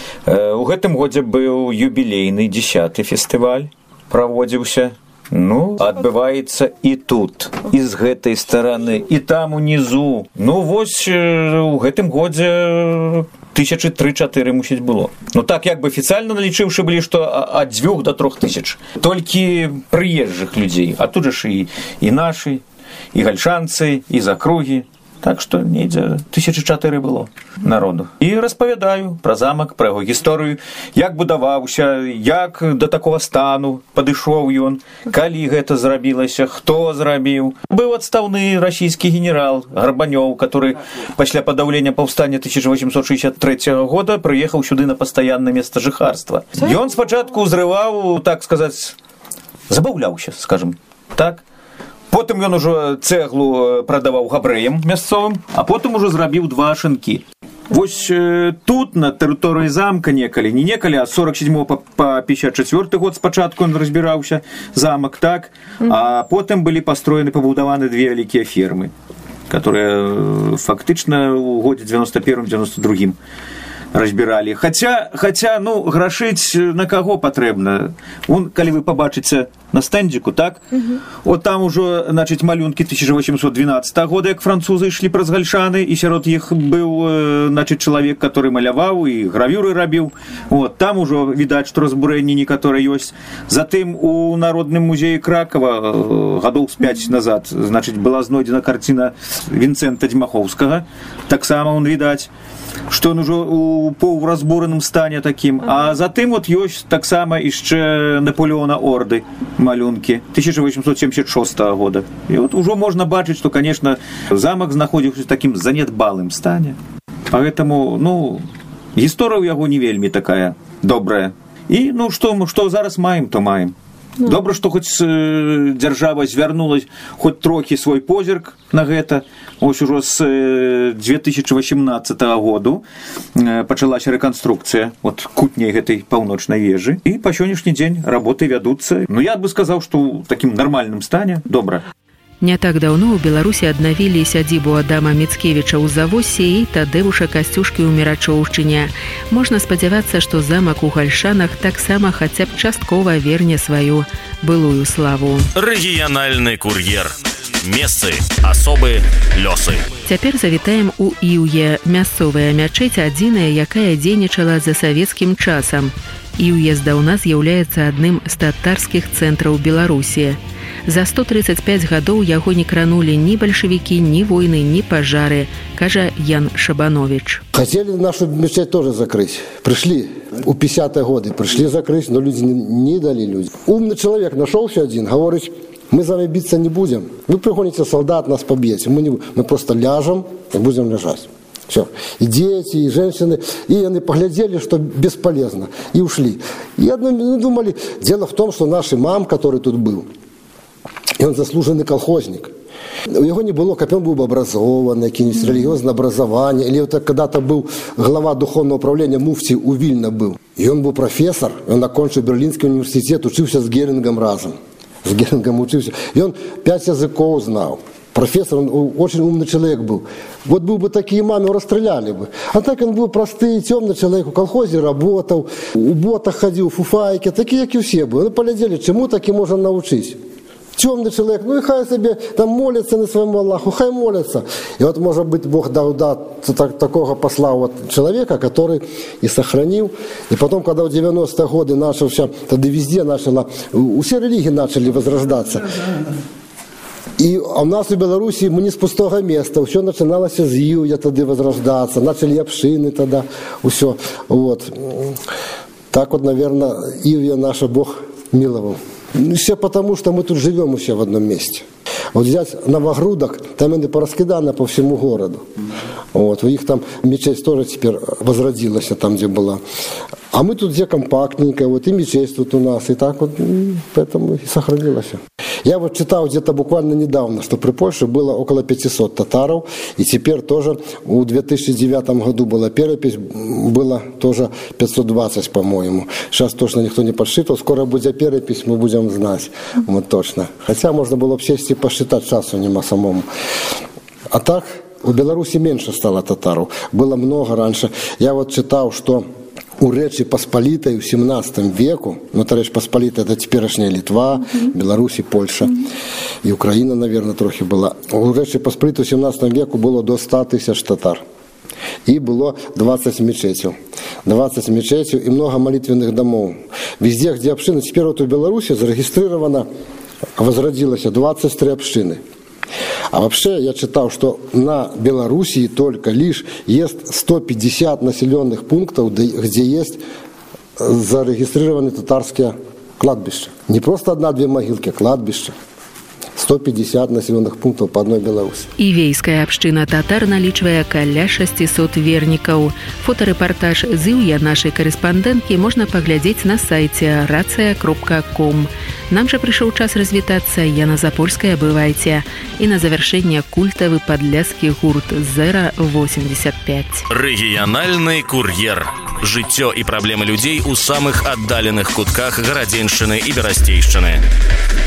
Э, у гэтым годзе быў юбілейны дзесяты фестываль праводзіўся. Ну, адбываецца і тут, і з гэтай стараны, і там унізу. Ну, вось у гэтым годзе тысячы тры-чатыры мусіць было. Ну, так, як бы афіцыяльна налічыўшы былі, што ад дзвюх да трох тысяч. Толькі прыезджых людзей. А тут жа і, і нашы, і гальшанцы, і з акругі. Так што недзе тысячы чатыры было народу. І распавядаю пра замак, пра яго гісторыю, як будаваўся, як да такога стану падышоў ён, калі гэта зрабілася, хто зрабіў. Быў адстаўны расійскі генерал Гарбанёў, который пасля падаўлення паўстання тысяча восемьсот шестьдесят третьего года прыехаў сюды на пастаяннае месца жыхарства. Ён спачатку зрываў, так сказаць, забаўляўся, скажем, так. Потым ён ужо цэглу прадаваў габрэям мясцовым, а потым ужо зрабіў два шынкі. Вось э, тут, на тэрыторыі замка некалі, не некалі, а сорок седьмого па пятьдесят четвёртый год спачатку ён разбіраўся, замак, так, а потым былі пастроены, пабудаваны две вялікія фермы, которые фактычна ў годзе девяносто первым девяносто другим разбіралі. Хаця, хаця, ну, грашыць на каго патрэбна? Вон, калі вы пабачыце на стэндзіку, так? Uh-huh. От там ужо, значыць, малюнкі тысяча восемьсот двенадцатого года, як французы ішлі праз гальшаны, і сярод іх быў, значыць, чалавек, который маляваў і гравюры рабіў. Вот, там ужо відаць, што разбурэнні некаторыя ёсць. Затым у Народным музеі Кракава гадоў з пяць назад, значыць, была знойдзена карціна Вінцэнта Дзьмахоўскага. Таксама он відаць, што ён ужо у паўразбураным стане такім. А затым вот ёсць таксама яшчэ Наполеона Орды малюнкі тысяча восемьсот семьдесят шестого года. І вот ужо можна бачыць, што, конечно, замак знаходзіўся ў такім занядбалым стане. Поэтому, ну, гісторыя ў яго не вельмі такая добрая. І, ну, што, што зараз маем, то маем. Ну. Добра, што хоць э, дзяржава звярнула хоць трохі свой позірк на гэта. Ось ужо з э, две тысячи восемнадцатого году э, пачалася рэканструкцыя от кутняй гэтай паўночнай вежы. І па сённяшні дзень работы вядуцца. Ну, я бы сказаў, што ў такім нармальным стане добра. Не так даўно ў Беларусі аднавілі сядзібу Адама Міцкевіча ў Завосе і Тадэвуша Касцюшкі ў Мірачоўшчыне. Можна спадзявацца, што замак у Гальшанах таксама хаця б часткова верне сваю былую славу. Рэгіянальны кур'ер. Месцы, асобы, лёсы. Цяпер завітаем у Іўе, мясцовая мячэць адзіная, якая дзейнічала за савецкім часам. Іўе здаўна з'яўляецца адным з татарскіх цэнтраў Беларусі. За сто тридцать пять гадоў яго не кранулі ні бальшавікі, ні войны, ні пажары, кажа Ян Шабанович. Хотели нашу мечеть тоже закрыть. Пришли у пятидесятые годы, пришли закрыть, но люди не, не дали люди. Умный человек нашелся один, говорит, мы за вами биться не будем. Вы пригоните солдат, нас побьете. Мы, не, мы просто ляжем и будем лежать. Все. И дети, и женщины. И они поглядели, что бесполезно. И ушли. И одно думали, дело в том, что наш имам, который тут был, и он заслуженный колхозник. У него не было, как он был бы образованный, какие-нибудь религиозное образование. Или вот когда-то был глава духовного управления муфти у Вильна был. И он был профессор, он окончил Берлинский университет, учился с Герингом разом. С Герингом учился. И он пять языков знал. Профессор, он очень умный человек был. Вот был бы такие имамы, его расстреляли бы. А так он был простый, темный человек, в колхозе работал, у ботах ходил, в фуфайке, такие, как и все были. Ну, полетели, чему таки можно научить? Темный человек, ну и хай себе там молится на своему Аллаху, хай молится. И вот, может быть, Бог дал да, так, такого послал вот человека, который и сохранил. И потом, когда в девяностые годы начался, тогда везде начало, все религии начали возрождаться. И у нас в Беларуси мы не с пустого места, все начиналось с Ивья тогда возрождаться, начали общины тогда, все. Вот. Так вот, наверное, Ивья наша Бог миловал. Все потому, что мы тут живем все в одном месте. Вот взять Новогрудок, там они пораскиданы по всему городу. Вот, у них там мечеть тоже теперь возродилась, там, где была. А мы тут где компактненько, вот и мечеть тут у нас, и так вот, поэтому и сохранилось. Я вот читал где-то буквально недавно, что при Польше было около пятисот татаров, и теперь тоже в две тысячи девятом году была перепись, было тоже пятьсот двадцать, по-моему. Сейчас точно никто не подсчитывал, скоро будет перепись, мы будем знать, вот точно. Хотя можно было бы сесть и посчитать, часу нема самому. А так, у Беларуси меньше стало татаров, было много раньше. Я вот читал, что у Речи Посполитой в семнадцатом веку, ну, это Речь Посполита, это теперешняя Литва, mm-hmm. Беларусь и Польша, mm-hmm. и Украина, наверное, трохи была. У Речи Посполитой в семнадцатом веку было до ста тысяч татар. И было двадцать мечетей. двадцать мечетей и много молитвенных домов. Везде, где общины, теперь вот в Беларуси зарегистрировано, возродилось двадцать три общины. А вообще я читал, что на Белоруссии только лишь есть сто пятьдесят населенных пунктов, где есть зарегистрированы татарские кладбища. Не просто одна-две могилки, а кладбища. сто пятьдесят населенных пунктов по одной Беларуси. Івейская община татар налічвае каля шестисот вернікаў. Фотарэпартаж з Івья нашай карэспандэнткі можна паглядзець на сайце рация кропка ком. Нам жа прыйшоў час развітацца. Яна Запольская, бывайце. І на завяршэнне культавы падляскі гурт «Зера восемьдесят пять». Рэгіянальны кур'ер. Жыццё і праблемы людзей у самых аддаленых кутках гарадзеншчыны і берасцейшчыны.